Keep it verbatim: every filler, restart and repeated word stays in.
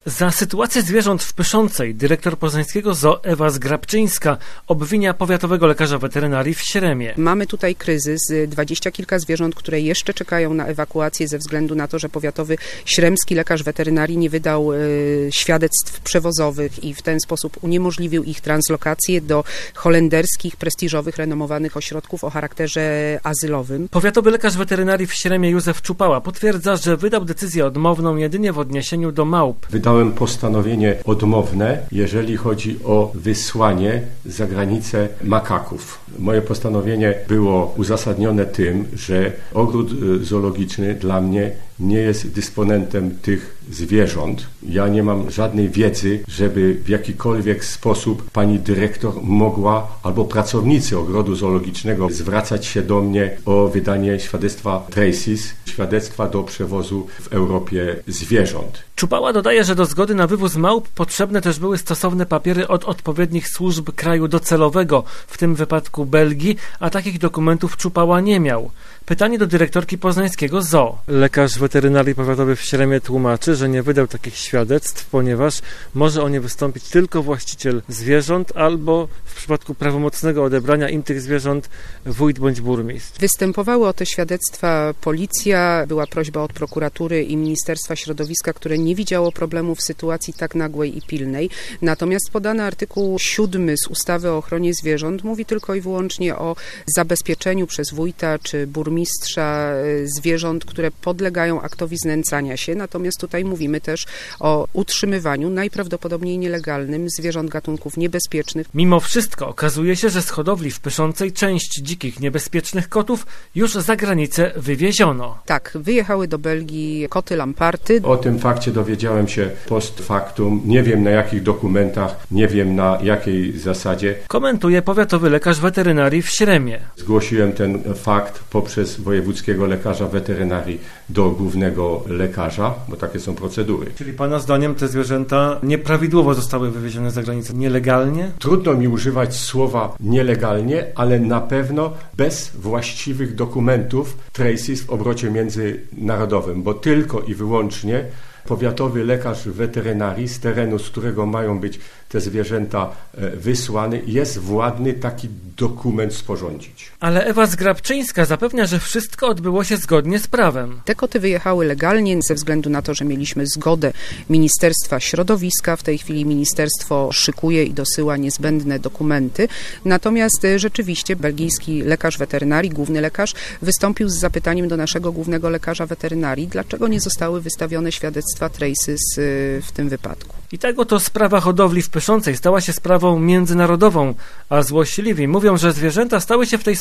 Za sytuację zwierząt w Pyszącej dyrektor poznańskiego zoo Ewa Zgrabczyńska obwinia powiatowego lekarza weterynarii w Śremie. Mamy tutaj kryzys, dwadzieścia kilka zwierząt, które jeszcze czekają na ewakuację ze względu na to, że powiatowy śremski lekarz weterynarii nie wydał y, świadectw przewozowych i w ten sposób uniemożliwił ich translokację do holenderskich, prestiżowych, renomowanych ośrodków o charakterze azylowym. Powiatowy lekarz weterynarii w Śremie Józef Czupała potwierdza, że wydał decyzję odmowną jedynie w odniesieniu do małp. Wydałem postanowienie odmowne, jeżeli chodzi o wysłanie za granicę makaków. Moje postanowienie było uzasadnione tym, że ogród zoologiczny dla mnie nie jest dysponentem tych zwierząt. Ja nie mam żadnej wiedzy, żeby w jakikolwiek sposób pani dyrektor mogła albo pracownicy ogrodu zoologicznego zwracać się do mnie o wydanie świadectwa Tracy's, świadectwa do przewozu w Europie zwierząt. Czupała dodaje, że do zgody na wywóz małp potrzebne też były stosowne papiery od odpowiednich służb kraju docelowego, w tym wypadku Belgii, a takich dokumentów Czupała nie miał. Pytanie do dyrektorki poznańskiego zoo. Lekarz weterynarii powiatowy w Śremie tłumaczy, że nie wydał takich świadectw, ponieważ może o nie wystąpić tylko właściciel zwierząt albo w przypadku prawomocnego odebrania im tych zwierząt wójt bądź burmistrz. Występowały o te świadectwa policja, była prośba od prokuratury i Ministerstwa Środowiska, które nie widziało problemu w sytuacji tak nagłej i pilnej. Natomiast podany artykuł siódmy z ustawy o ochronie zwierząt mówi tylko i wyłącznie o zabezpieczeniu przez wójta czy burmistrza zwierząt, które podlegają aktowi znęcania się. Natomiast tutaj mówimy też o utrzymywaniu najprawdopodobniej nielegalnym zwierząt gatunków niebezpiecznych. Mimo wszystko okazuje się, że z hodowli w Pyszącej część dzikich, niebezpiecznych kotów już za granicę wywieziono. Tak, wyjechały do Belgii koty lamparty. O tym fakcie dowiedziałem się post factum. Nie wiem na jakich dokumentach, nie wiem na jakiej zasadzie. Komentuje powiatowy lekarz weterynarii w Śremie. Zgłosiłem ten fakt poprzez wojewódzkiego lekarza weterynarii do głównego lekarza, bo takie są procedury. Czyli pana zdaniem te zwierzęta nieprawidłowo zostały wywiezione za granicę, nielegalnie? Trudno mi używać słowa nielegalnie, ale na pewno bez właściwych dokumentów Tracy's w obrocie międzynarodowym, bo tylko i wyłącznie powiatowy lekarz weterynarii z terenu, z którego mają być te zwierzęta wysłane, jest władny taki dokument sporządzić. Ale Ewa Zgrabczyńska zapewnia, że wszystko odbyło się zgodnie z prawem. Te koty wyjechały legalnie ze względu na to, że mieliśmy zgodę Ministerstwa Środowiska. W tej chwili ministerstwo szykuje i dosyła niezbędne dokumenty. Natomiast rzeczywiście belgijski lekarz weterynarii, główny lekarz, wystąpił z zapytaniem do naszego głównego lekarza weterynarii, dlaczego nie zostały wystawione świadectwa Tracy's w tym wypadku. I tak oto sprawa hodowli w Pyszącej stała się sprawą międzynarodową, a złośliwi mówią, że zwierzęta stały się w tej